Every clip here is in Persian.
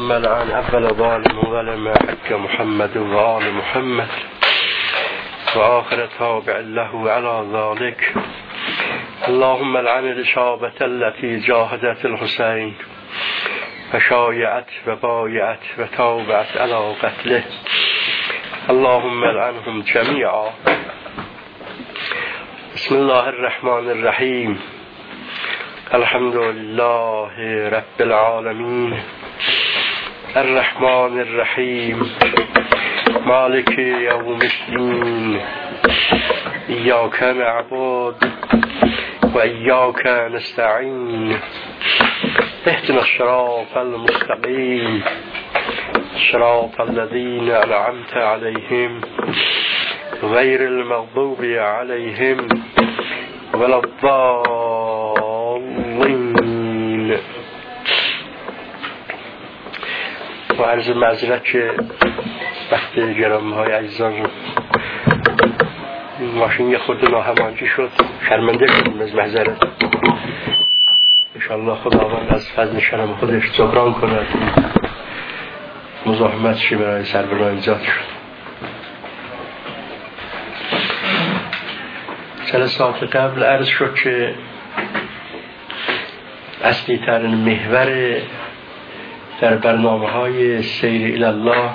اللهم لعن أول ظالم ولما حق محمد وآل محمد وآخر تابع له على ذلك. اللهم لعن الإصابة التي جاهدت الحسين فشايعت وبايعت وتابعت على قتله. اللهم لعنهم جميعا. بسم الله الرحمن الرحيم. الحمد لله رب العالمين الرحمن الرحيم مالك يوم الدين إياك نعبد وإياك نستعين اهدنا الصراط المستقيم صراط الذين أنعمت عليهم غير المغضوب عليهم ولا الضالين. و عرض معذرت که وقت گرامی های عزیزان ماشین یه خورده ناهماهنگی شد، شرمنده شدیم از معذرت. انشاءالله خداوند از فضل کرم خودش جبران کند، مزاحمت شی برای سربراه ایجاد شد. جلسات قبل عرض شد که اصلی ترین محور در برنامه های سیر الله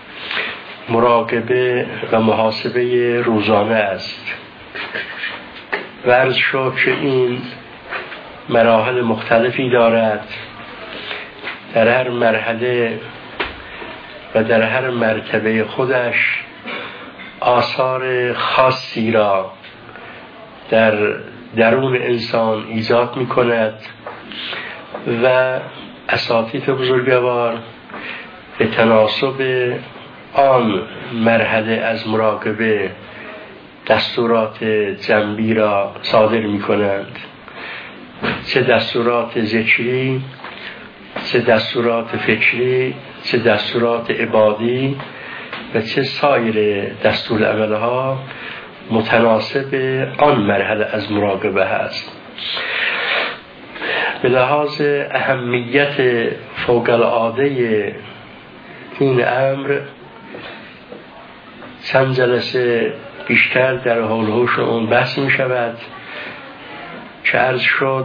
مراقبه و محاسبه روزانه است و عرض شد که این مراحل مختلفی دارد. در هر مرحله و در هر مرتبه خودش آثار خاصی را در درون انسان ایجاد می کند و اساتید بزرگوار به تناسب آن مرحله از مراقبه دستورات جنبی را صادر می کنند، چه دستورات ذکری، چه دستورات فکری، چه دستورات عبادی و چه سایر دستورالعملها متناسب آن مرحله از مراقبه هست. به لحاظ اهمیت فوق العاده این امر چند جلسه بیشتر در حول و حوش اون بحث می شود که عرض شد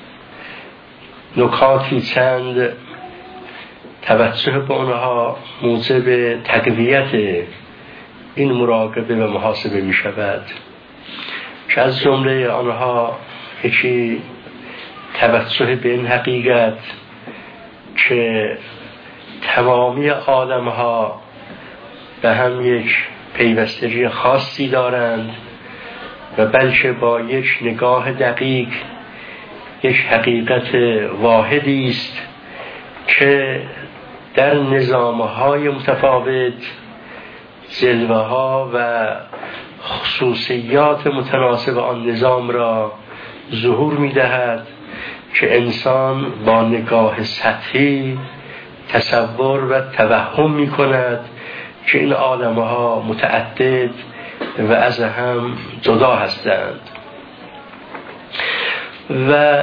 نکاتی چند توجه به آنها موجب تقویت این مراقبه و محاسبه می شود که از جمله آنها یکی توجه به این حقیقت که تمامی عالمها به هم یک پیوستگی خاصی دارند و بلکه با یک نگاه دقیق یک حقیقت واحدی است که در نظامهای متفاوت جلوه ها و خصوصیات متناسب آن نظام را ظهور می دهد که انسان با نگاه سطحی تصور و توهم می کند که این عالمها متعدد و از هم جدا هستند. و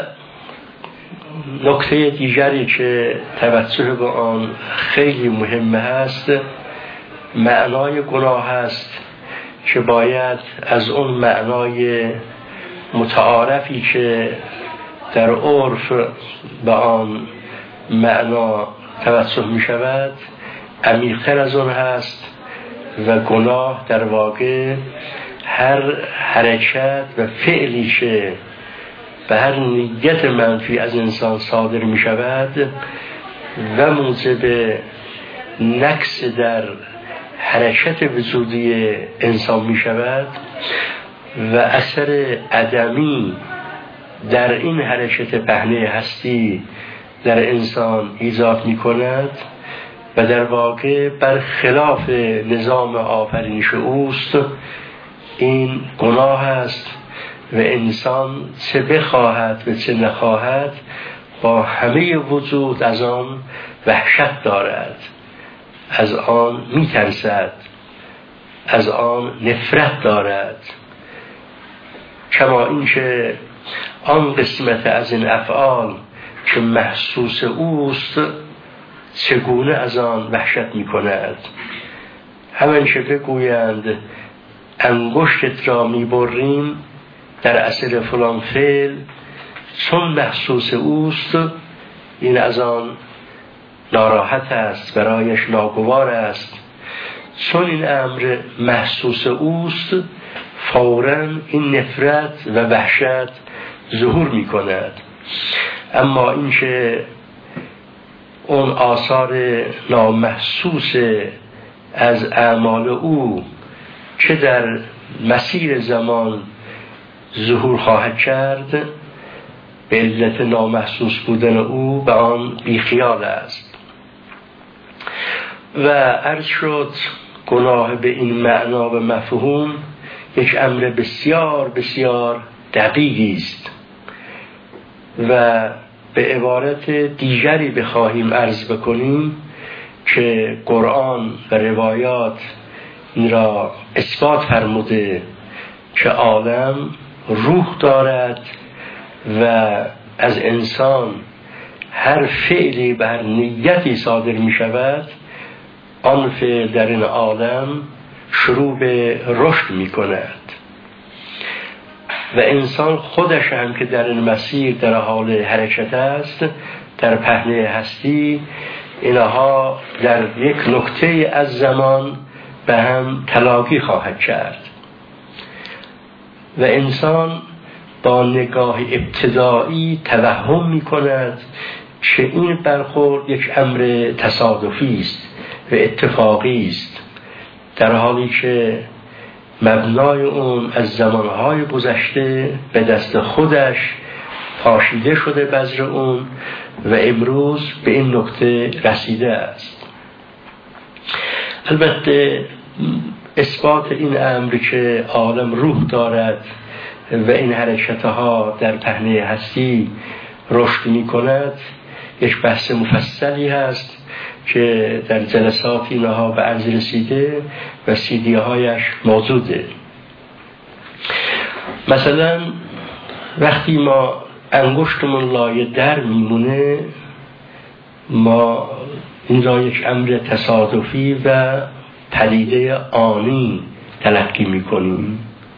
نکته دیگری که توجه به آن خیلی مهم است معنای گناه است که باید از اون معنای متعارفی که در عرف به آن معنا توجه می شود عمیق‌تر از اون هست و گناه در واقع هر حرکت و فعلی که به هر نیت منفی از انسان صادر می شود و موجب نقص در حرکت وجودی انسان می شود و اثر عدمی در این حرکت پهنه هستی در انسان ایجاد می کند و در واقع برخلاف نظام آفرینش اوست. این گناه است و انسان چه بخواهد و چه نخواهد با همه وجود از آن وحشت دارد، از آن میترسد، از آن نفرت دارد. کما اینکه آن قسمت از این افعال که محسوس اوست چگونه از آن وحشت می کند. همین چه بگویند انگشتت را می بریم در اثر فلان فعل، چون محسوس اوست این از آن ناراحت است، برایش ناگوار است. چون این امر محسوس اوست فوراً این نفرت و وحشت ظهور می کند. اما این که اون آثار نامحسوس از اعمال او چه در مسیر زمان ظهور خواهد کرد، به علت نامحسوس بودن او به آن بیخیال است. و عرض شد گناه به این معنا و مفهوم یک امر بسیار بسیار دقیقی است و به عبارت دیگری بخواهیم عرض بکنیم که قرآن و روایات این را اثبات فرموده که عالم روح دارد و از انسان هر فعلی به هر نیتی صادر می شود، آن فعل در این عالم شروع به رشد می کند و انسان خودش هم که در این مسیر در حال حرکت است، در پهنه هستی، اینها در یک نقطه از زمان به هم تلاقی خواهد کرد و انسان با نگاه ابتدایی توهم می کند که این برخورد یک امر تصادفی است و اتفاقی است، در حالی که مبنای اون از زمانهای گذشته به دست خودش پاشیده شده بذر اون و امروز به این نقطه رسیده است. البته اثبات این امر که عالم روح دارد و این حرکتها در پهنه هستی رشد می کند یک بحث مفصلی هست که در جلسات اینها به عرض رسیده و سیدی هایش موجوده. مثلا وقتی ما انگشتمون لایه در میمونه، ما این را یک امر تصادفی و پدیده آنی تلقی میکنیم،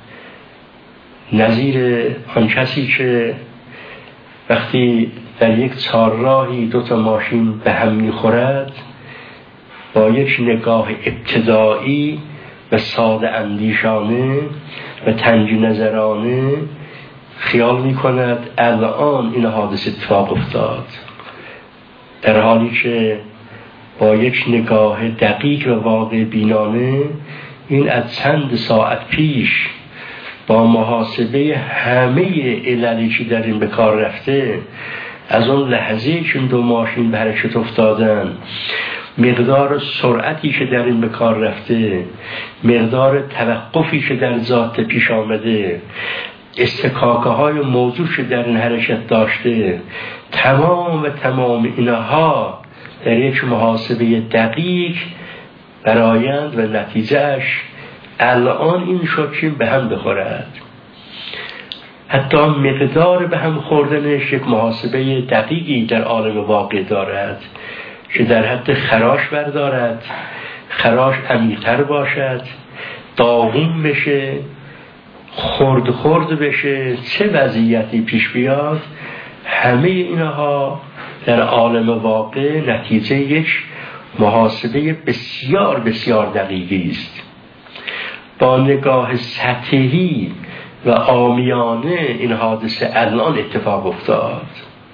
نظیر آن کسی که وقتی در یک چهارراهی دو تا ماشین به هم میخورد با یک نگاه ابتدایی و ساده اندیشانه و تنگ نظرانه خیال میکند الان این حادثه اتفاق افتاد، در حالی که با یک نگاه دقیق و واقع بینانه این از چند ساعت پیش با محاسبه همه عللی که در این به کار رفته، از اون لحظه که دو ماشین به حرکت افتادن، مقدار سرعتی که در این به کار رفته، مقدار توقفی که در ذات پیش آمده، استکاکه های موضوع که در این حرکت داشته، تمام اینها در یک محاسبه دقیق برآیند و نتیجهش الان این شد که به هم بخورد. حتی مقدار به هم خوردنش یک محاسبه دقیقی در عالم واقع دارد که در حد خراش بردارد، خراش عمیق‌تر باشد، داغون بشه، خرد بشه، چه وضعیتی پیش بیاد، همه اینها در عالم واقع نتیجه یک محاسبه بسیار بسیار دقیقی است. با نگاه سطحی و عامیانه این حادثه الان اتفاق افتاد.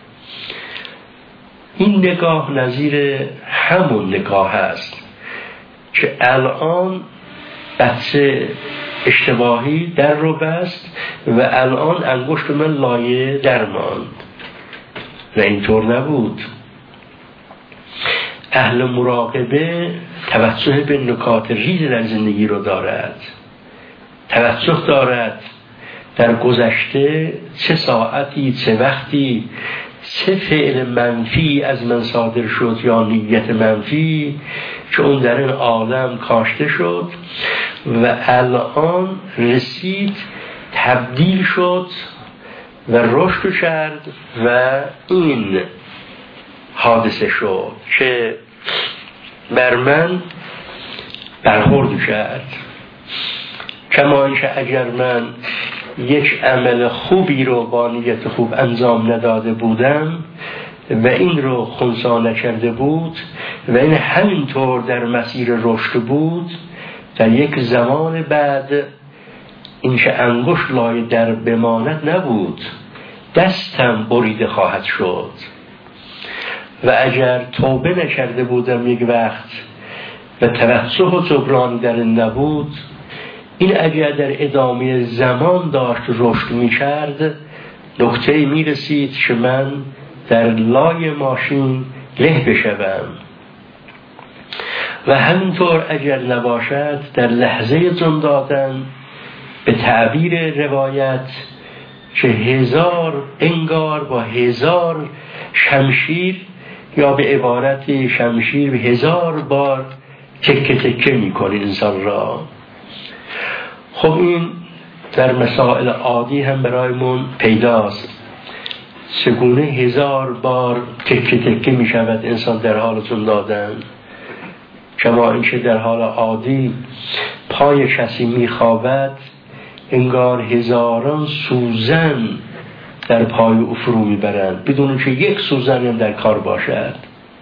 این نگاه نظیر همون نگاه است که الان بچه اشتباهی در رو بست و الان انگشت من لایه در ماند و اینطور نبود. اهل مراقبه توجه به نکات ریز در زندگی رو دارد، توجه دارد در گذشته چه ساعتی، چه وقتی، چه فعل منفی از من صادر شد یا نیت منفی که اون در این عالم کاشته شد و الان رسید، تبدیل شد و رشد کرد و این حادثه شد که بر من برخورد کرد. کما اینکه اگر من یک عمل خوبی رو با نیت خوب انجام نداده بودم و این رو خنثی نکرده بود و این همینطور در مسیر رشد بود، در یک زمان بعد این که انگشت لای در بماند نبود، دستم بریده خواهد شد. و اگر توبه نکرده بودم یک وقت و توسط و جبران در نبود، این اگر در ادامه زمان داشت رشد می کرد، نقطه‌ای می رسید که من در لای ماشین له بشوم. و همینطور اگر نباشد، در لحظه جان دادن به تعبیر روایت که 1000 انگار با 1000 شمشیر، یا به عبارت شمشیر به 1000 بار تکه تکه می کنه انسان را. خب این در مسائل عادی هم برایمون پیداست، چگونه 1000 بار تکه تکه می شود انسان در حال جان دادن. کما اینکه در حال عادی پای کسی می خوابد، انگار 1000 سوزن در پای او فرو می برند بدون که یک سوزن هم در کار باشد.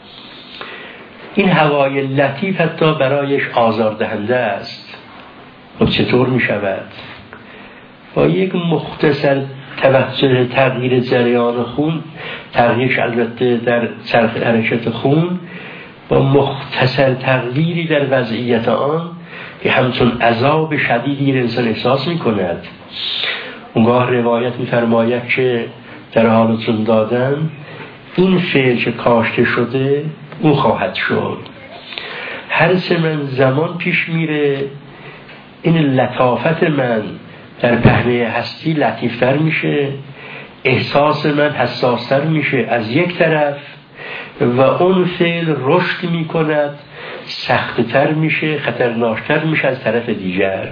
این هوای لطیف حتی برایش آزاردهنده است. و چطور می شود؟ با یک مختصر توسط تغییر جریان خون، تغییرش البته در چرخ حرکت خون، با مختصر تغییری در وضعیت آن که همچون عذاب شدیدی انسان احساس می کند. اونگاه روایت می فرماید که در حال جان دادن این فعل که کاشته شده اون خواهد شد. هر چه من زمان پیش میره، این لطافت من در پهنه هستی لطیفتر میشه، احساس من حساستر میشه از یک طرف، و اون فعل رشد میکند، سختتر میشه، خطرناکتر میشه از طرف دیگر.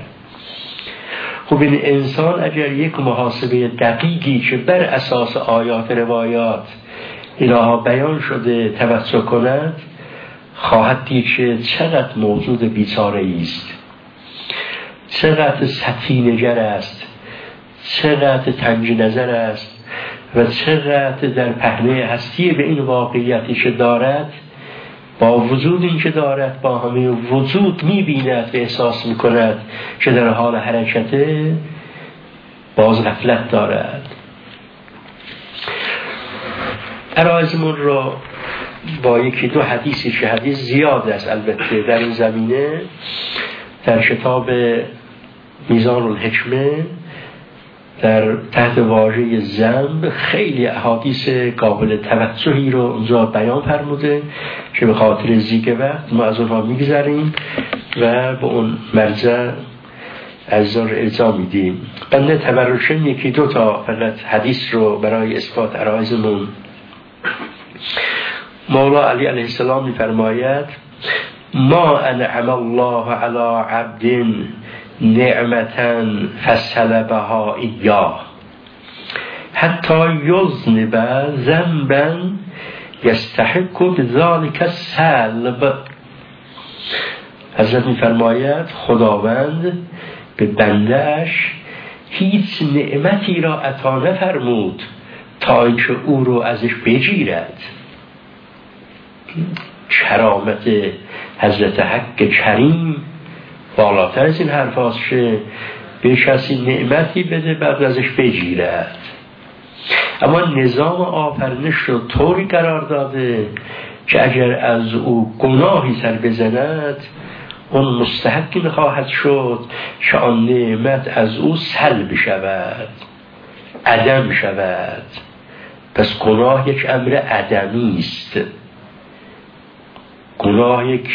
خب این انسان اگر یک محاسبه دقیقی که بر اساس آیات روایات اینها بیان شده توسط کند، خواهد دید که چقدر موجود بیچاره است، چقدر سطحی‌نگر است، چقدر تنگ نظر است و چقدر در پهنه هستی به این واقعیتی که دارد، با وجود این که دارد با همه وجود می‌بیند و احساس می‌کند که در حال حرکته، باز غفلت دارد. عرایزمون را با یکی دو حدیثی که حدیث زیاد است البته در این زمینه، در کتاب میزان الحکمه در تحت واژه ذنب خیلی احادیث قابل توجهی رو اونجا بیان فرموده که به خاطر زیگ وقت ما از اونها میگذاریم و به اون مرجع از اون ارجاع میدیم. بنده تبرشن یکی دو تا فقط حدیث رو برای اثبات عرایزمون. مولا علی علیه السلام میفرماید: ما انعم الله علی عبد نعمتا فسلبها ایاه حتی یذنب ذنبا یستحق بذلک السلب. حضرت میفرماید خداوند به بنده‌اش هیچ نعمتی را عطا نفرمود تا اینکه او رو ازش بگیرد. کرامت حضرت حق کریم بالاتر از این حرف هاست که به کسی نعمتی بده بعد ازش بگیرد. اما نظام آفرینش رو طوری قرار داده که اگر از او گناهی سر بزند، اون مستحقی نخواهد شد که آن نعمت از او سلب شود، عدم شود. پس گناه یک امر عدمی است. گناه یک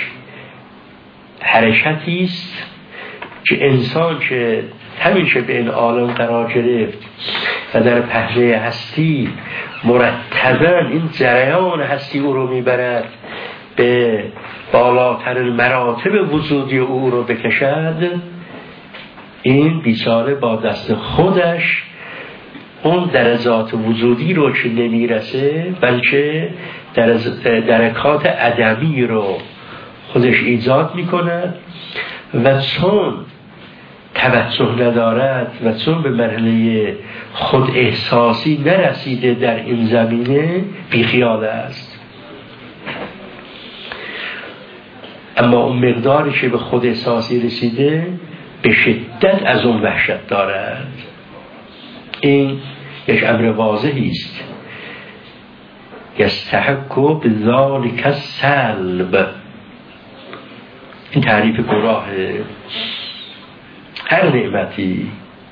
حرکتی است که انسان که همیشه به این عالم قرار گرفت و در پهنه هستی مرتباً این جریان هستی او رو میبرد به بالاترین مراتب وجودی او رو بکشد، این بیچاره با دست خودش اون درجات وجودی رو که نمیرسه، بلکه درکات عدمی رو خودش ایجاد میکند و چون توجه ندارد و چون به مرحله خود احساسی نرسیده در این زمینه بیخیال است. اما اون مقداری که به خود احساسی رسیده به شدت از اون وحشت دارد. این یک امر واضحی است. یستحق بذالک السلب، این تعریف گناه هر نعمتی.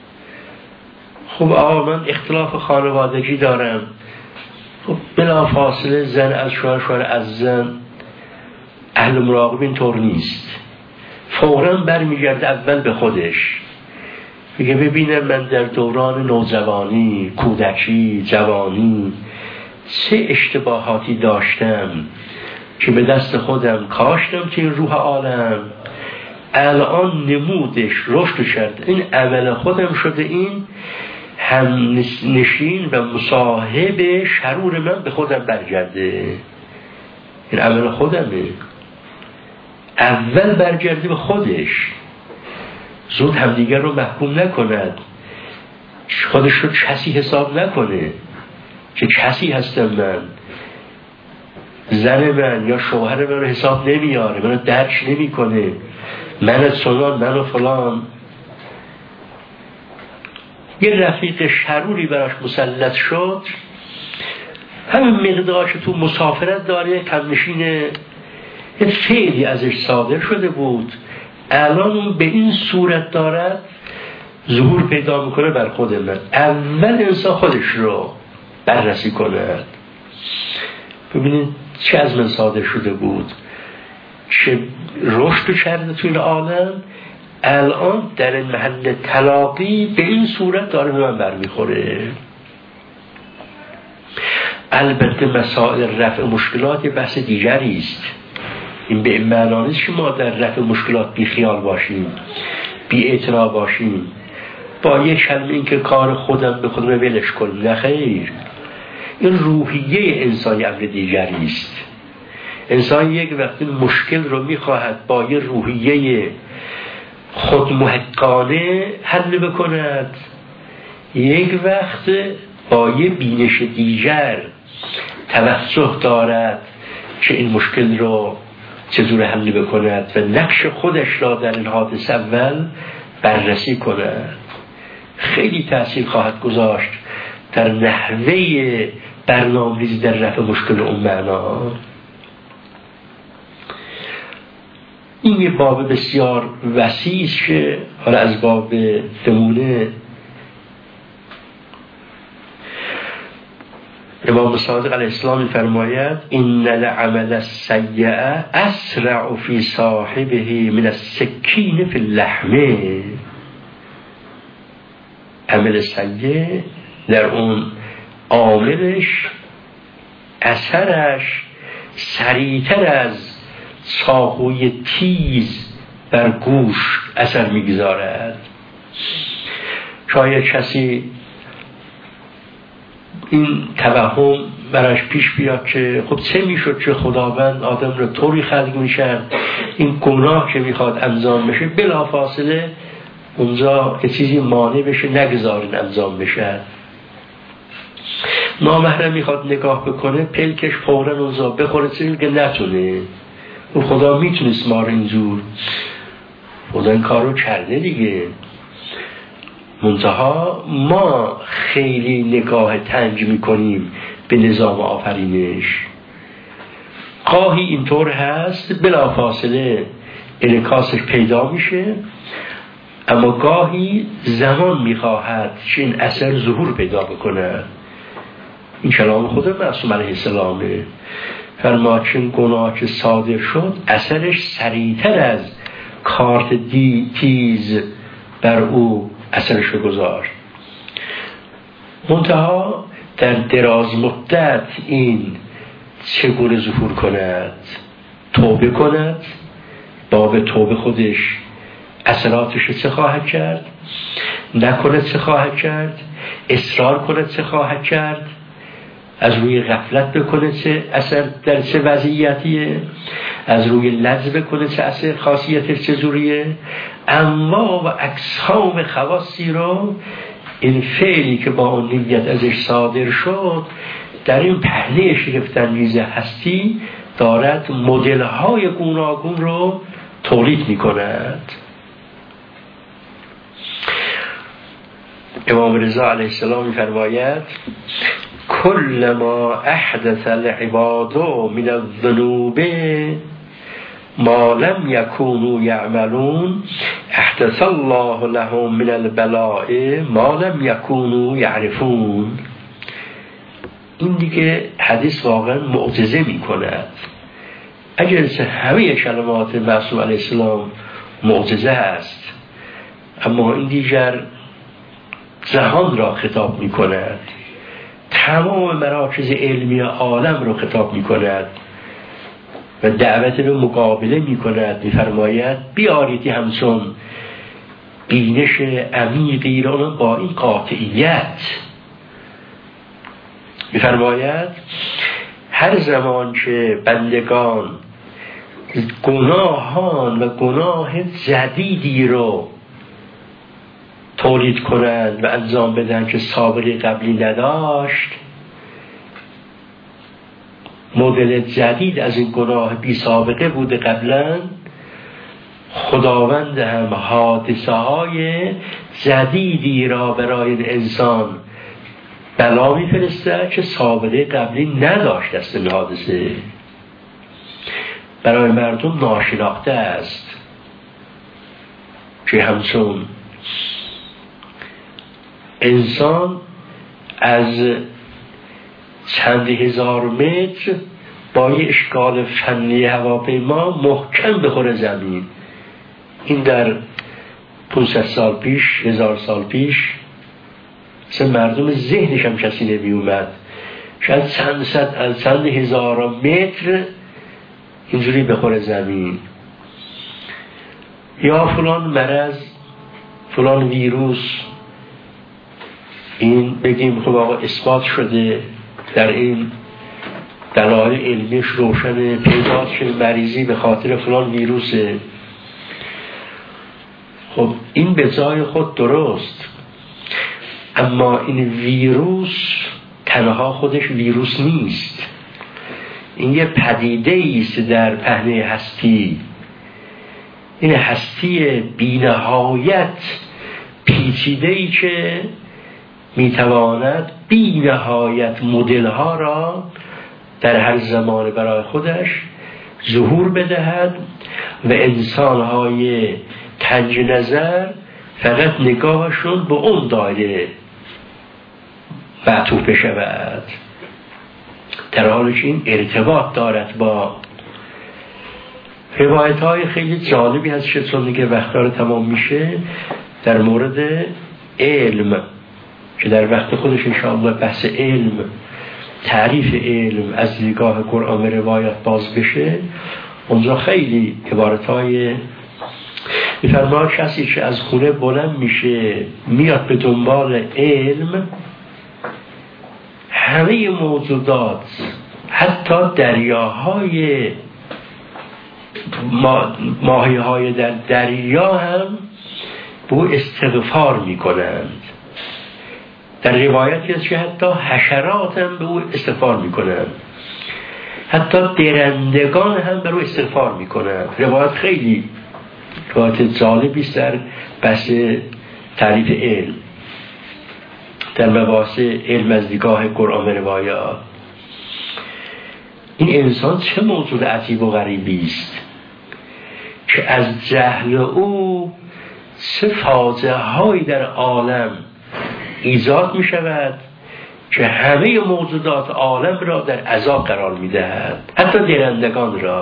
خب آقا من اختلاف خانوادگی دارم، خب بلا فاصله زن از شوهر، شوهر از زن. اهل مراقبه این طور نیست، فوراً برمیگرده اول به خودش، میگه ببینم من در دوران نوجوانی، کودکی، جوانی چه اشتباهاتی داشتم که به دست خودم کاشتم که این روح عالم الان نمودش رشد کرد، این عمل خودم شده، این هم نشین و مصاحب شرور من به خودم برگرده. این عمل خودمه، اول برگرده به خودش، زود همدیگر رو محکوم نکند، خودش رو کسی حساب نکنه که کسی هستم من، زن من یا شوهر من رو حساب نمیاره، من رو درک نمی کنه، من سنان، من فلان. یه رفیق شروری براش مسلط شد، همین مقدارش تو مسافرت داره، کمنشین، یه فعلی ازش صادر شده بود، الان به این صورت دارد ظهور پیدا میکنه بر خود من. اول انسان خودش رو بررسی کند، ببینید چه از من صادر شده بود، چه رشد کرده توی این عالم، الان در این محل تلاقی به این صورت داره به من برمیخوره. البته مسائل رفع مشکلات بحث دیگری است، این به این معنا نیست که ما در رفع مشکلات بی خیال باشیم، بی اعتنا باشیم، با یک کلمه این که کار خودم به خودم ولش کنم، نه خیر. این روحیه انسانی امر دیگری است. انسان یک وقت مشکل رو میخواهد با یه روحیه خودمحقانه حل بکند، یک وقت با یه بینش دیگر توجه دارد که این مشکل رو چطور حل بکند و نقش خودش را در این حادثه اول بررسی کند. خیلی تأثیر خواهد گذاشت در نحوه برنامه‌ریزی در رفع مشکل اون معنا. این یه باب بسیار وسیع است که حالا از باب دمونه امام صادق علیه السلام فرماید این العمل السیء اسرع فی صاحبه من السکین فی اللحم. عمل سیء در اون عاملش اثرش سریعتر از چاقوی تیز بر گوش اثر میگذارد. شاید کسی این توهم براش پیش بیاد که خب چه میشد که خداوند آدم رو طوری خلق میشن، این گناه که میخواد انجام بشه بلافاصله اونجا یه چیزی مانع بشه نگذارین انجام بشه. نامحرم میخواد نگاه بکنه پلکش فوراً اونجا بخوره چیزی که نتونه. اون خدا میتونست ما رو اینجور، خدا این کار رو کرده دیگه، منتها ما خیلی نگاه تنگ میکنیم به نظام آفرینش. گاهی اینطور هست بلافاصله انعکاسش پیدا میشه، اما گاهی زمان میخواهد که این اثر ظهور پیدا بکنه. این کلام خود معصوم علیه السلامه، فرما چون گناه که صادر شد اثرش سریعتر از کارت تیز بر او اثرش رو گذاشت. منتها در دراز مدت این چگونه ظهور کند؟ توبه کند، باب توبه خودش اثراتش رو چه خواهد کرد، نکند چه خواهد کرد، اصرار کند چه خواهد کرد، از روی غفلت بکنه چه اثر در چه وضعیتیه، از روی لحظه بکنه چه خاصیتش چجوریه، انواع و اقسام خواصی رو این فعلی که با اون نیت ازش صادر شد در این پهنه شگفت‌انگیز هستی دارد مدل‌های گوناگون رو تولید می‌کند. امام رضا علیه السلام می‌فرماید کل ما احدث العباد من الذنوب ما لم یکونوا یعملون احدث الله لهم من البلاء ما لم یکونوا یعرفون. این دیگه حدیث واقعا معجزه می‌کند. اگر همه کلمات معصوم علیه السلام معجزه است، اما این دیگر جهان را خطاب می‌کند، تمام مراکز علمی عالم را خطاب می‌کند و دعوت به مقابله می‌کند. می‌فرماید بیاریدی همچون بینش عمیقی را با این قاطعیت. می‌فرماید هر زمان که بندگان گناهان و گناه جدیدی رو تولید کنند و انجام بدن که سابقه قبلی نداشت، مدل جدید از این گناه بی سابقه بوده قبلا، خداوند هم حادثه های جدیدی را برای انسان بلا می‌فرسته که سابقه قبلی نداشت. است این حادثه برای مردم ناشناخته است که همچون انسان از چند هزار متر با یه اشکال فنی هواپیما محکم بخوره زمین. این در 500 سال پیش، 1000 سال پیش مثلا مردم ذهنش هم کسی نمی اومد شاید چند هزار متر اینجوری بخوره زمین. یا فلان مرض، فلان ویروس، این بگیم خب آقا اثبات شده، در این دلایل علمیش روشن پیدا که مریضی به خاطر فلان ویروسه. خب این به جای خود درست، اما این ویروس تنها خودش ویروس نیست. این یه پدیده است در پهنه هستی. این هستی بی‌نهایت پیچیده‌ای که میتواند بی نهایت مدل ها را در هر زمان برای خودش ظهور بدهد و انسان های تنگ نظر فقط نگاهشون به اون دایره معطوف بشود، در حالی که این ارتباط دارد با روایت های خیلی جالبی هست. چون دیگه وقت داره تمام میشه در مورد علم که در وقت خودش انشاءالله بحث علم، تعریف علم از نگاه قرآن و روایت باز بشه، اونجا خیلی عبارتهای می‌فرماید کسی که از خونه بلند میشه میاد به دنبال علم، همه موجودات حتی دریاهای ماهی‌های در دریا هم به او استغفار میکنند. در روایتی هست که حتی حشرات هم به او استغفار میکنند، حتی درندگان هم به او استغفار میکنند. روایت خیلی روایت جالبی است در بحث تعریف علم، در مباحث علم از نگاه قرآن و روایات. این انسان چه موجود عجیب و غریبی است که از جهل او چه فاجعه هایی در عالم ایجاد می شود که همه موجودات عالم را در عذاب قرار می دهد، حتی درندگان را،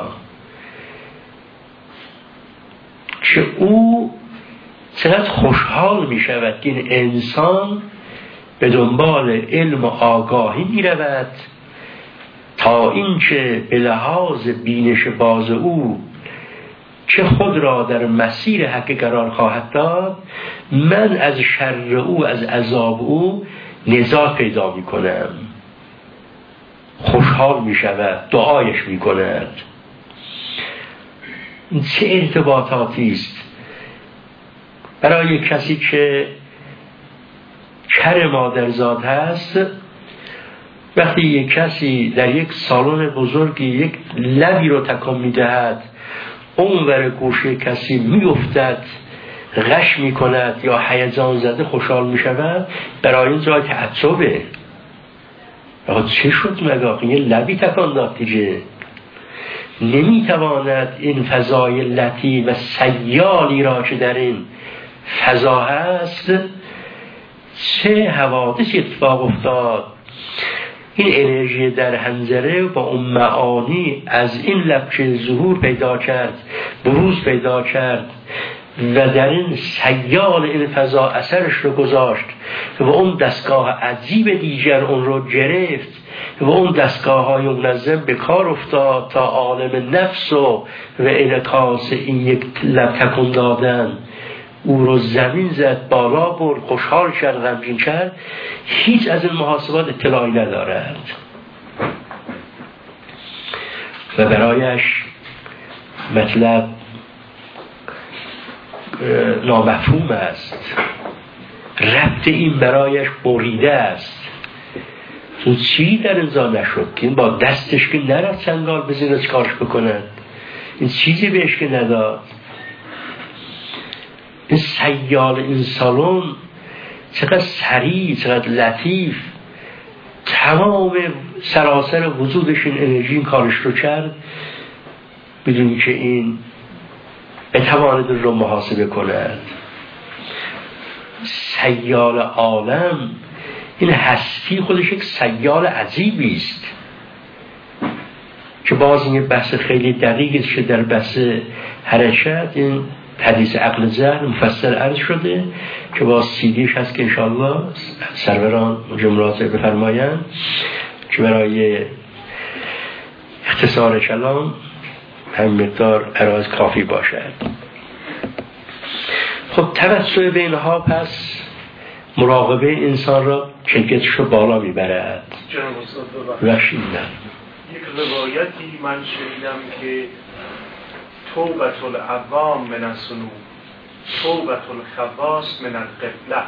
که او چقدر خوشحال می شود که این انسان به دنبال علم و آگاهی می رود تا اینکه به لحاظ بینش باز او که خود را در مسیر حق قرار خواهد داد، من از شر او، از عذاب او نجات پیدا می کنم. خوشحال می شود، دعایش می کند. این چه ارتباطاتی است برای کسی که کر مادرزاد هست. وقتی یک کسی در یک سالن بزرگی یک لبی رو تکان میدهد، اونور گوشه کسی میافتد، غش میکند یا هیجان زده خوشحال میشود، برای این جای تعصبه. چه شد مگه؟ یه لبی تکان داد دیگه. نمیتواند این فضای لطیف و سیالی را که در این فضا هست، چه حوادثی اتفاق افتاد، این انرژی در حنجره با اون معانی از این لب که ظهور پیدا کرد، بروز پیدا کرد و در این سیال این فضا اثرش رو گذاشت و اون دستگاه عجیب دیگر اون رو گرفت و اون دستگاه های منظم به کار افتاد تا عالم نفس و انعکاس این یک لب تکون دادن او رو زمین زد، بالا برد، خوشحال شد، غمگین کرد. هیچ از این محاسبات اطلاعی ندارد و برایش مطلب نامفهوم است. ربط این برایش بریده است. تو چی در انزا نشد که این با دستش که نرد چنگال بزنه کارش بکنند، این چیزی بهش که نداد. این سیال این سالن چقدر سریع، چقدر لطیف، تمام سراسر وجودش این انرژی این کارش رو کرد بدون که این بتواند رو محاسبه کند. سیال عالم، این هستی خودش یک سیال عجیبی است که باز این بحث خیلی دقیقی است که در بحث حرکت این حدیث عقل ذهن مفصل عرض شده که باز سیدیش هست که انشاءالله سروران جملات بفرمایند که برای اختصار کلام هم مقدار عرض کافی باشد. خب توسط به اینها پس مراقبه انسان را کیفیتش رو بالا میبرد. یک روایتی من شنیدم که توبة العوام من الذنوب، توبة الخواص من القبلة،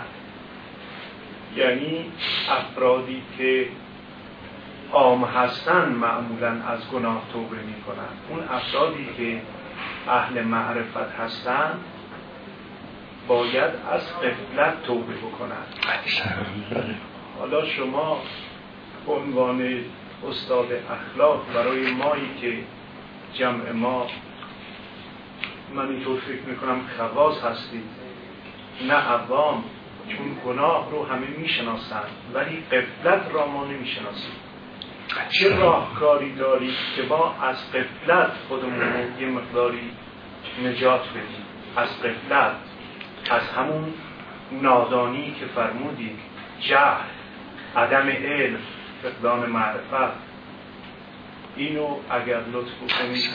یعنی افرادی که عام هستن معمولا از گناه توبه می کنن. اون افرادی که اهل معرفت هستن باید از قبلت توبه بکنن. حالا شما به عنوان استاد اخلاق برای مایی که جمع ما من اینطور فکر میکنم خواص هستید نه عوام، چون گناه رو همه میشناسن ولی قبلت را ما نمیشناسیم. چه راهکاری دارید که ما از قبلت خودمون یه مقداری نجات بدیم؟ از قبلت، از همون نادانی که فرمودید، جهل، عدم علم، فقدان معرفت، اینو اگر لطف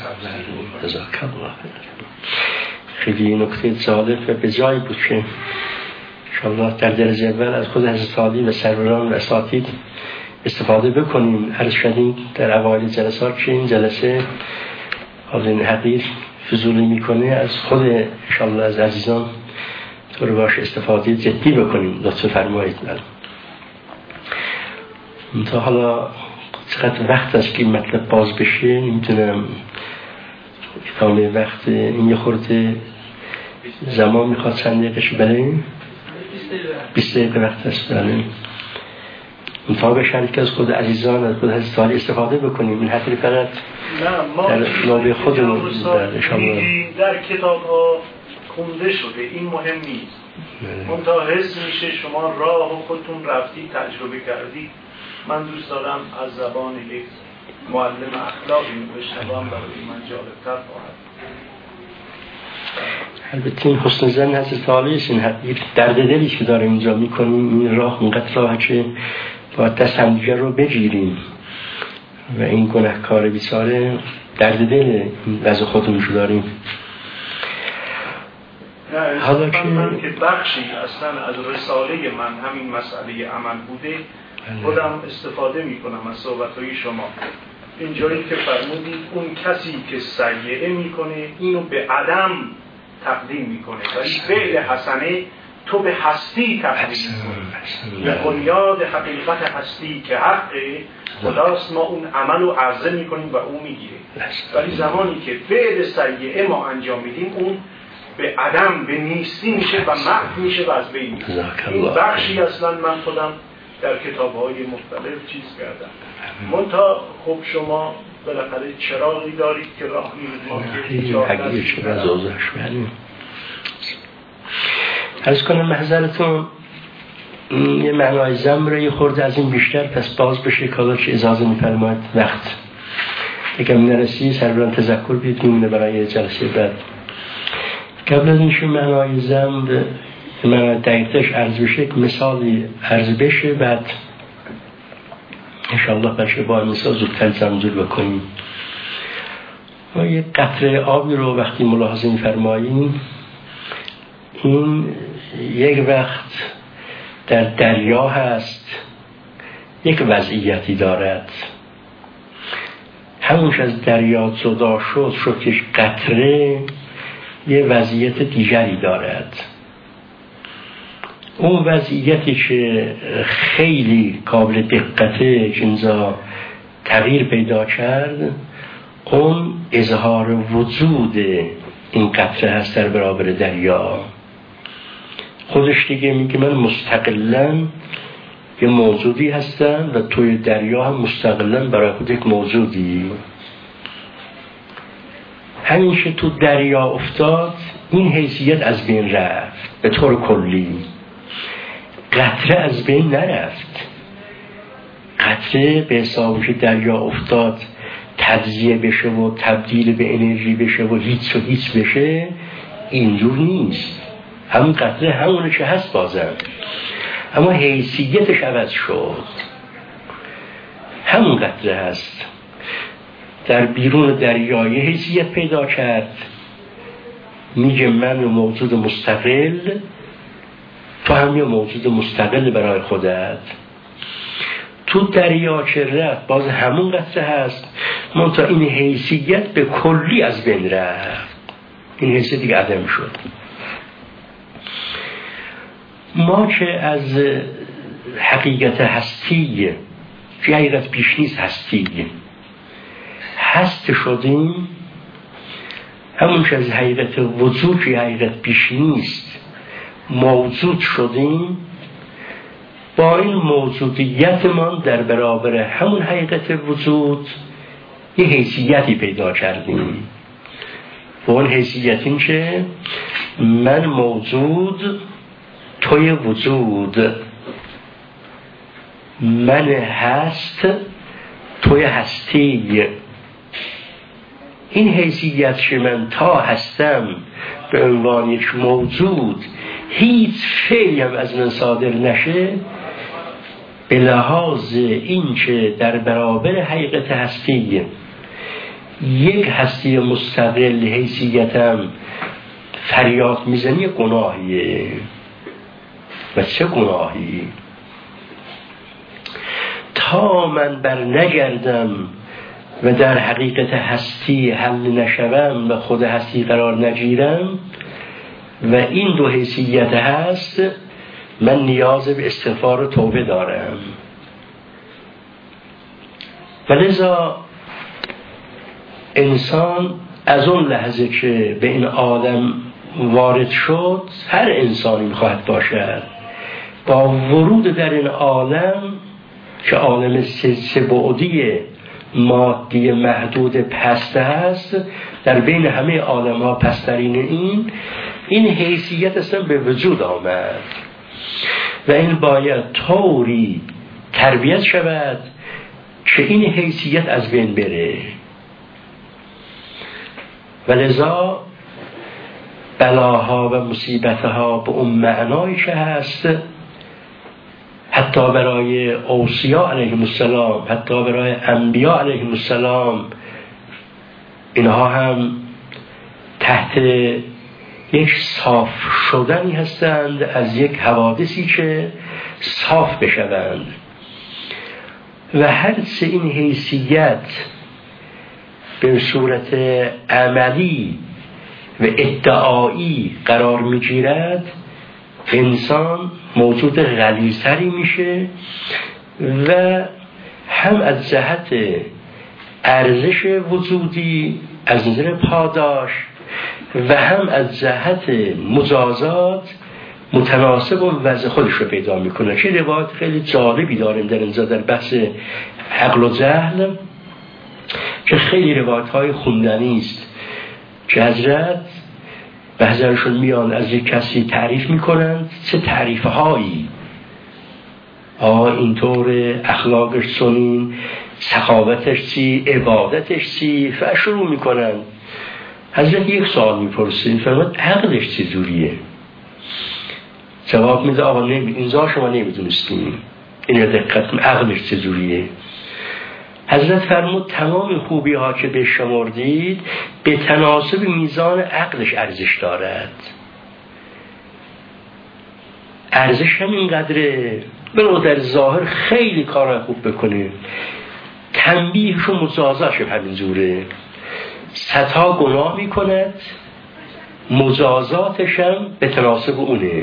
کنید. خیلی نکته جالب و به جای بود که انشاءالله در درجه اول از خود حضرت عالی و سروران و اساتید استفاده بکنیم. عرض شدیم در اوایل جلسات که این جلسه حالا این حقیر فضولی میکنه، از خود انشاءالله از عزیزان طور باش استفاده جدی بکنیم. لطف فرمایید. تا حالا چقدر وقت است که مطلب باز بشه نمیتونم، ادامه وقت این یه خورده زمان میخواد. چند دقیقه بله 20 دقیقه وقت است. بله منطقه بشن که از خود عزیزان از خود حضرت عالی استفاده بکنیم. این حتی فقط در نابه خودمون در کتاب ها خونده شده، این مهم نیست. منطقه حس میشه شما راه و خودتون رفتی تجربه کردی. من دوست دارم از زبان یک معلم اخلاقی بشنوم، برای من جالب‌تر خواهد. البته این حسن زن حضرت عالی است. این درد دلی که داریم اینجا میکنیم، این راه اینقدر راهه که باید دست همدیگر رو بگیریم و این گناهکار بیچاره درد دل وضع خودمونشو داریم. حالا من که بخشی اصلا از رساله من همین مسئله عمل بوده، خودم استفاده میکنم از صحبتهای شما. اینجایی که فرمودید اون کسی که سیئه میکنه اینو به عدم تقدیم میکنه، ولی فعل حسنه تو به هستی تقدیم میکنی، به بنیاد حقیقت هستی که حق خداست ما اون عمل رو عرضه میکنیم و اون میگیره. ولی زمانی که فعل سیئه ما انجام میدیم اون به عدم، به نیستی میشه و محو میشه و از بین میره. این بخشی اصلا من خودم در کتاب‌های مختلف چیز کردم. منتها خب شما بالاخره چراغی دارید که راه می‌رید ما که عرض کنم محضرتون یه معنای زم رو یه خورده از این بیشتر پس باز بشه کالا چه اجازه می‌فرماید وقت اگه نرسی سربران تذکر بیاد میمونه برای جلسه بعد. قبل از اینکه معنای زم معنای دقیقش عرض بشه که مثالی عرض بشه بعد انشاءالله بشه با مثال زودتر زمزور بکنیم. ما یه قطره آبی رو وقتی ملاحظه می‌فرماییم این یک وقت در دریا هست یک وضعیتی دارد، همونش از دریا جدا شد که قطره یه وضعیت دیگری دارد. اون وضعیتی که خیلی قابل دقته جنزا تغییر پیدا کرد اون اظهار وجود این قطره هست در برابر دریا. خودش دیگه میگه من مستقلاً یه موجودی هستم و توی دریا هم مستقلاً برای خود یک موجودی. همیشه تو دریا افتاد این حیثیت از بین رفت به طور کلی، قطره از بین نرفت. قطره به حسابی که دریا افتاد تجزیه بشه و تبدیل به انرژی بشه و هیچ بشه، اینجور نیست. همون قطره همونه که هست بازم، اما حیثیتش عوض شد. همون قطره هست در بیرون دریای حیثیت پیدا کرد، میگه من موجود مستقل، تو هم یه موجود مستقل برای خودت. تو دریا که رفت باز همون قطره هست، منتها این حیثیت به کلی از بین رفت، این حیثیت دیگه عدم شد. ما که از حقیقت هستی که حقیقت بیش نیست هستی هست شدیم، همون که از حقیقت وجود که حقیقت بیش نیست موجود شدیم، با این موجودیت ما در برابر همون حقیقت وجود یه حیثیتی پیدا کردیم. و اون حیثیت این که من موجود توی وجود، من هست توی هستی. این حیثیت که من تا هستم به عنوان یک موجود هیچ فعلی هم از من صادر نشه، به لحاظ این که در برابر حقیقت هستی یک هستی مستقل حیثیتم فریاد میزنی، گناهیه. و چه گناهی؟ تا من بر نگردم و در حقیقت هستی حل نشوم و خود هستی قرار نگیرم و این دو حیثیت هست، من نیاز به استغفار و توبه دارم. ولذا انسان از اون لحظه که به این عالم وارد شد، هر انسانی خواهد باشد با ورود در این عالم که عالم سه بعدی مادی محدود پسته هست، در بین همه عالم ها پسترین این حیثیت اصلا به وجود آمد و این باید طوری تربیت شود که این حیثیت از بین بره. ولذا بلاها و مصیبتها به اون معنایی که هست، حتی برای اوصیا علیهم السلام، حتی برای انبیا علیهم السلام، اینها هم تحت یک صاف شدنی هستند از یک حوادثی که صاف بشوند و هر سه این حیثیت به صورت عملی و ادعایی قرار میگیرد، انسان موجود غلیظتری میشه و هم از جهت ارزش وجودی از نظر پاداش و هم از جهت مجازات متناسب و وضع خودش رو پیدا میکنه. چه روایت خیلی جالبی داریم در اینجا در بحث عقل و جهل که خیلی روایت های خوندنی است که حضرت به حضرتشون میان از یک کسی تعریف میکنند، چه تعریف هایی، اینطور اخلاقش چنین، سخاوتش چی، عبادتش چی، و شروع میکنند. حضرت یک سوال میپرسید، فرمود عقلش چه جوریه؟ جواب میده آقا اینجا شما نمیدونستیم، این دقت عقلش چه جوریه؟ حضرت فرمود تمام خوبی ها که به شمردید به تناسب میزان عقلش ارزش دارد. ارزش همین قدره، بلو در ظاهر خیلی کارهای خوب بکنه، تنبیهش و مجازاتش همین جوره، صدها گناه میکند، مجازاتش هم به تناسب اونه.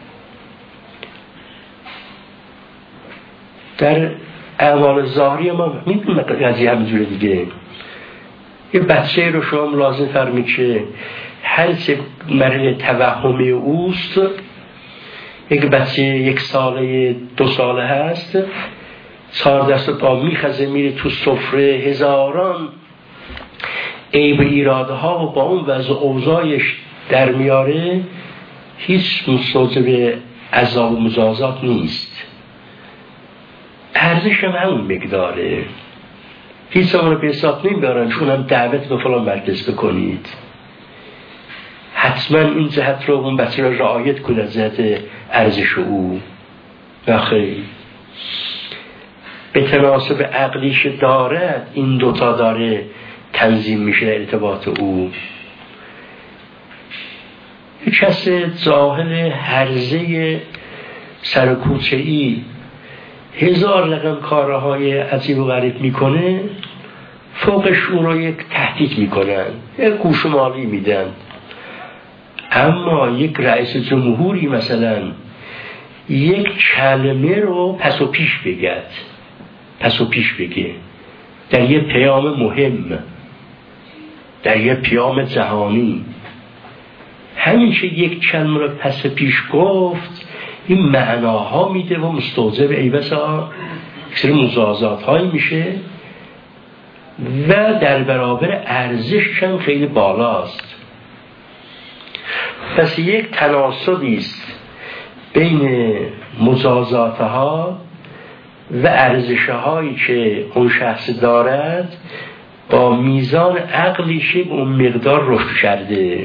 در اعمال ظاهری ما میدونم قضیه همینجوره دیگه. یه بچه رو شما لازم فرمید که هر چه مرحله توهم اوست، یک بچه 1 ساله 2 ساله هست، 4 دست پا میخزه میره تو سفره، هزاران عیب ایرادها و با اون وضع اوضاعش در میاره، هیچ مستوجب عذاب و مجازات نیست. ارزش هم همون مقداره، هیچ رو به حساب نمیبرن چون هم دعوت به فلان مرکز بکنید. حتما این جهت رو اون بچه رو رعایت کنید از جهت ارزش او و خیلی به تناسب عقلیش دارد. این دوتا داره تنظیم میشه ارتباط او. کس جاهل هرزه سرکوچه‌ای 1000 رقم کارهای عجیب و غریب میکنه، فوقش اون رو یک تهدید میکنن، یک گوشمالی میدن. اما یک رئیس جمهوری مثلا یک کلمه رو پس و پیش بگه در یه پیام مهم، در یه پیام جهانی، همین که یک کلمه رو پس و پیش گفت این معناها میده و مستوجب ایبسا اکثر مجازات هایی میشه و در برابر ارزشش هم خیلی بالاست. پس یک تناسبی است بین مجازات ها و ارزش هایی که اون شخص دارد با میزان عقلیش اون مقدار رشد کرده.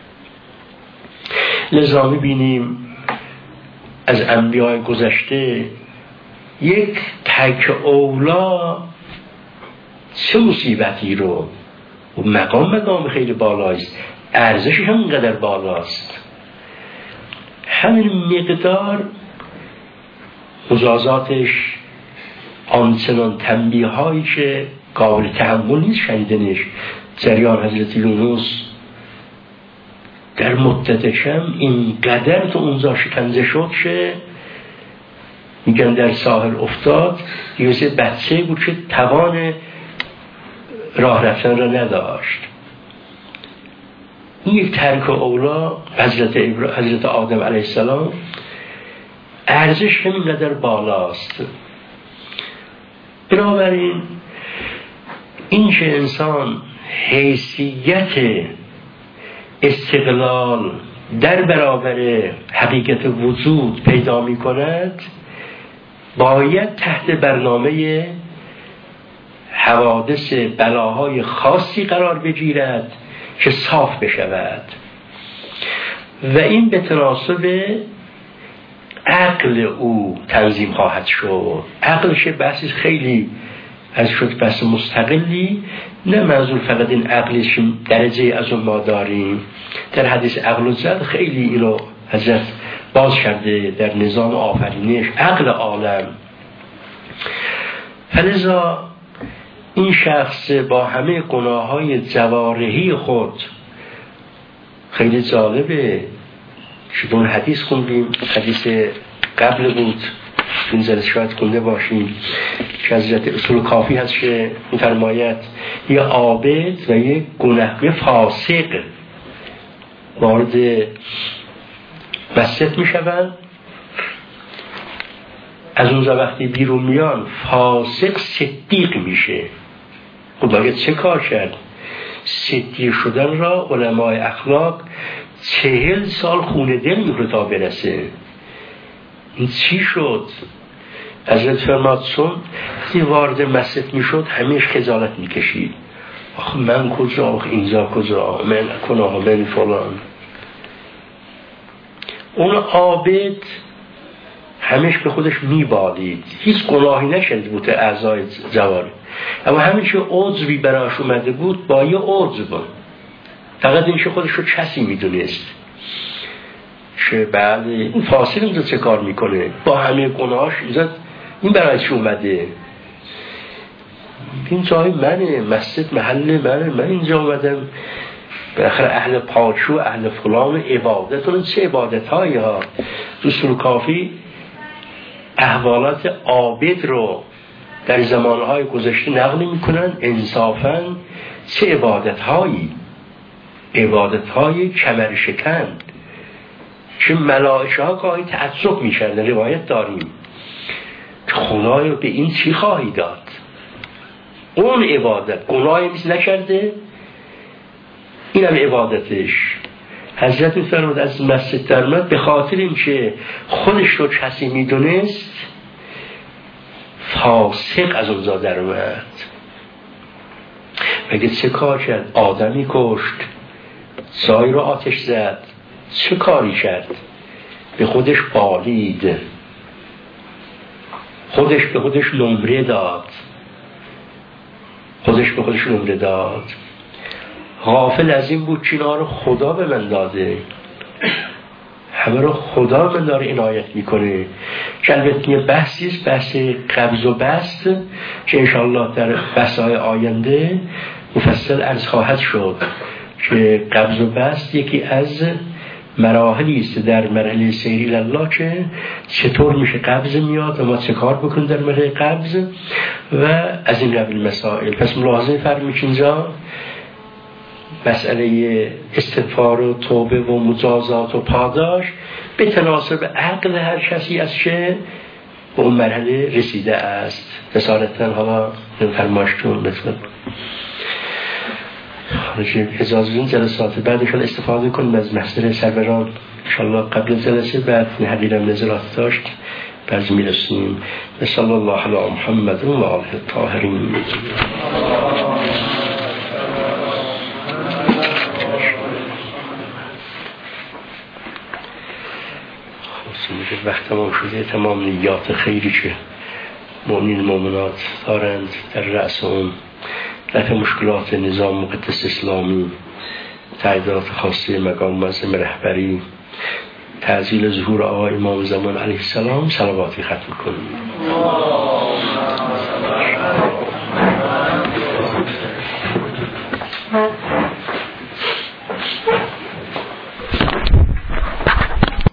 لذا میبینیم از انبیاء گذشته یک تک اولا چه مصیبتی رو، و مقام خیلی بالایست، ارزشش هم اینقدر بالاست، همین مقدار مجازاتش آنچنان تنبیه هایی که قابل تحمل نیست شنیدنش. جریان حضرت یونس در مدت کم اینقدر تو اونجا شکنجه شد که میگن در ساحل افتاد، یه بچه بود که توان راه رفتن را نداشت. این یک ترک اولا حضرت آدم علیه السلام ارزش همینقدر بالاست. بنابراین این که انسان حیثیت استقلال در برابر حقیقت وجود پیدا می کند، باید تحت برنامه حوادث بلاهای خاصی قرار بگیرد که صاف بشود و این به تناسب عقل او تنظیم خواهد شد. عقلش بحثی خیلی از شد بحث مستقلی، نه منظور فقط این عقلش درجه از اون ما داریم. در حدیث عقل و جهل خیلی اینو حضرت باز کرده در نظام آفرینش عقل عالم. فلذا این شخص با همه گناه‌های جوارحی خود، خیلی جالبه، شدون حدیث خوندیم، حدیث قبل بود، این جلسه شاید خونده باشیم که از حضرت اصول کافی هست که می‌فرماید یه عابد و یه گناهکار فاسق وارد مسجد میشوند، از اونجا وقتی بیرون میان فاسق صدیق میشه. خب باید چه کار کرد؟ صدیق شدن را علمای اخلاق 40 سال خون دل میکنه تا برسه. این چی شد؟ حضرت فرماد چون وارد مسجد میشد همیشه خجالت میکشید، آخه من کجا، آخه اینجا کجا، من کناه، من فلان. اون عابد همیشه به خودش میبالید، هیچ گناهی نشده بود اعضای جواری، اما همیشه عضوی براش اومده بود با یه عضو بود، فقط اینکه خودش رو کسی میدونست که بله این فاسق اینجا چه کار میکنه با همه گناهاش، این برایش اومده، این جای منه، مسجد محل منه، من اینجا اومدم بالاخره اهل پاچو، اهل فلان، عبادتون چه عبادت هایی ها. اصول کافی احوالات عابد رو در زمانهای گذشته نقل میکنن، انصافا چه عبادت هایی کمر شکن که ملائکه ها گاهی تعجب میکردن. روایت داریم که خدایا به این چی خواهی داد؟ اون عبادت گناهی میز نکرده، این هم عبادتش. حضرت میفرمود از مسجد در اومد به خاطر اینکه خودش رو کسی میدونست، فاسق از اونجا در اومد. مگه چه کار کرد؟ آدمی کشت، سایی رو آتش زد، چه کاری کرد؟ به خودش بالید، خودش به خودش نمره داد، غافل از این بود که اینا رو خدا به من داده، همه رو خدا من داره عنایت میکنه. که البته یه بحثیست، بحث قبض و بسط که انشاءالله در بحث‌های آینده مفصل عرض خواهد شد که قبض و بسط یکی از مراحلی است در مرحله سیری الله که چطور میشه قبض میاد و ما چه کار بکنیم در مرحله قبض و از این قبیل مسائل. پس ملاحظه فرمایید اینجا مسئله استغفار و توبه و مجازات و پاداش به تناسب عقل هر کسی از که به اون مرحله رسیده است. رسالتاً حالا فرماشتون مثلا اجازه بدین جلسات بعدشان استفاده کنیم از محضر سروران انشاءالله قبل جلسه بعد حدیدم نزلات داشت بعد میرسیم. صلی الله علی محمد و آله الطاهرین. وقت تمام شده، تمام نیات خیری که مؤمنین مؤمنات دارند در رأس اون دفع مشکلات نظام مقدس اسلامی، تعداد خاصه مقام معظم رهبری، تعجیل ظهور آقای امام زمان علیه السلام، صلواتی ختم کنیم.